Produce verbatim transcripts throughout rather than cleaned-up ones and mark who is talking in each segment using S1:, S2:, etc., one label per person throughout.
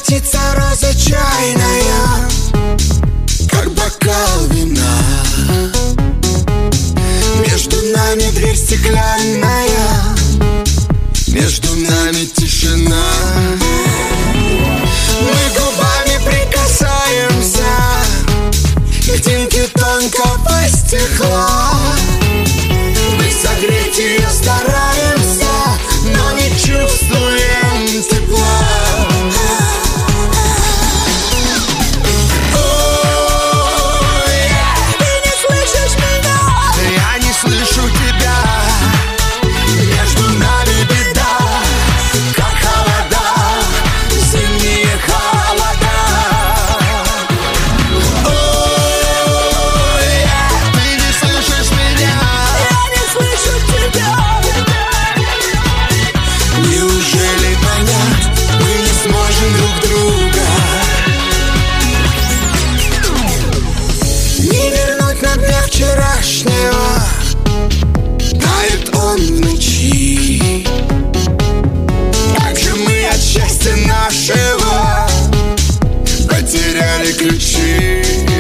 S1: Золотится роза чайная, как бокал вина. Между нами дверь стеклянная, между нами тишина. Мы губами прикасаемся к тинке тонкого стекла. Мы согреть ее стараемся, но не чувствуем тепла. Вчерашнего тает он в ночи. Как же мы от счастья нашего потеряли ключи.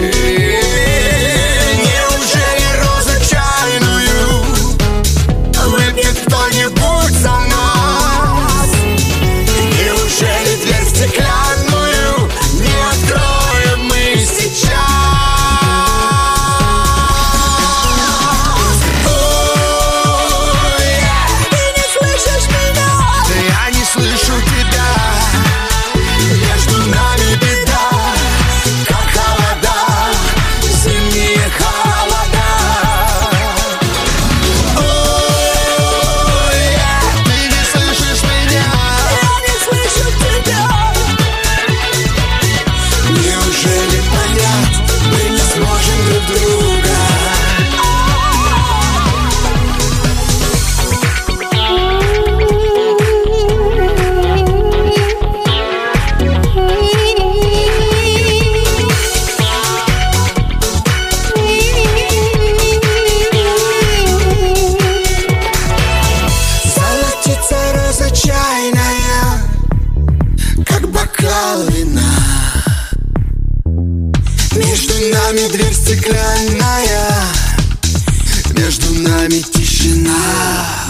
S1: Неужели розу чайную выпьет кто-нибудь за нас? Неужели дверь стеклянную не откроем мы сейчас? Между нами дверь стеклянная, между нами тишина.